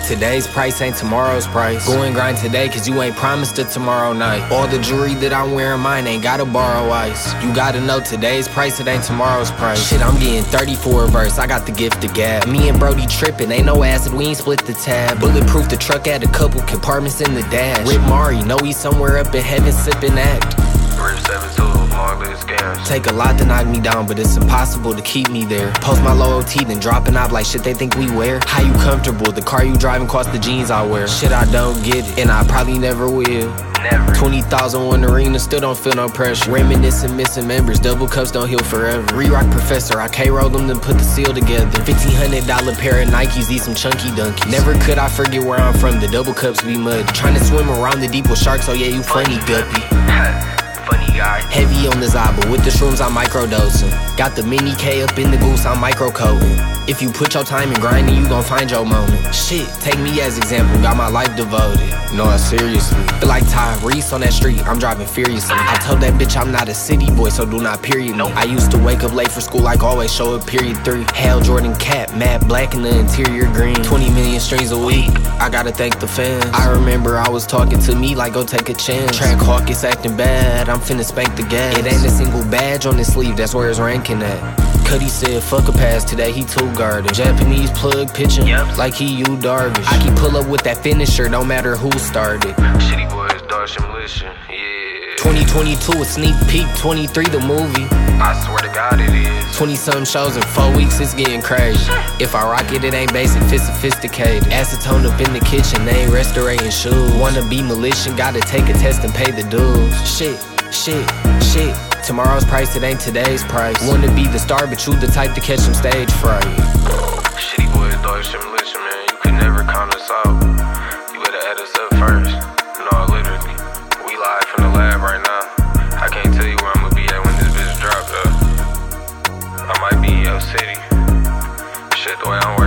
today's price ain't tomorrow's price. Go and grind today, cause you ain't promised a tomorrow night. All the jewelry that I'm wearing, mine ain't gotta borrow ice. You gotta know today's price, it ain't tomorrow's price. Shit, I'm getting 30 for a verse, I got the gift of gab. Me and Brody trippin', ain't no acid, we ain't split the tab. Bulletproof the truck, had a couple compartments in the dash. Rip Mari, know he's somewhere up in heaven sippin' act. Rip 7-2, long list scams. Take a lot to knock me down, but it's impossible to keep me there. Post my loyalty, then dropping out like shit they think we wear. How you comfortable? The car you driving cost the jeans I wear. Shit, I don't get it, and I probably never will. Never. 20,000 won arena, still don't feel no pressure. Reminiscing, missing members, double cups don't heal forever. Re-rock professor, I K-rolled them, then put the seal together. $1,500 pair of Nikes, these some chunky dunkies. Never could I forget where I'm from, the double cups be muddy. Trying to swim around the deep with sharks, oh yeah, you funny guppy. Funny guy. Heavy on the Zaba, with the shrooms I'm microdosing. Got the mini K up in the goose, I'm microcoating. If you put your time in grinding, you gon' find your moment. Shit, take me as example, got my life devoted. No, seriously. Feel like Tyrese on that street, I'm driving furiously. I told that bitch I'm not a city boy, so do not period me. I used to wake up late for school like always, show up period 3. Hell Jordan cap, matte black in the interior green. 20 million streams a week, I gotta thank the fans. I remember I was talking to me like go take a chance. Track Hawk is acting bad, I'm finna spank the gas. It ain't a single badge on his sleeve, that's where it's ranking at. Cuddy said fuck a pass today, he too guarded. Japanese plug pitching, like he you Darvish. I keep pull up with that finisher, don't matter who started. Shitty boys, Dodge Militia, yeah. 2022 a sneak peek, 23 the movie. I swear to God it is. 20-something shows in 4 weeks, it's getting crazy. If I rock it, it ain't basic, fit sophisticated. Acetone up in the kitchen, they ain't restaurating shoes. Wanna be militia, gotta take a test and pay the dues. Shit. Tomorrow's price, it ain't today's price. Wanna be the star, but you the type to catch some stage fright. Shitty boys, Dodge Militia, man. You could never count us out. You better add us up first. No, literally. We live from the lab right now. I can't tell you where I'm gonna be at when this bitch drop, though. I might be in your city. Shit, the way I'm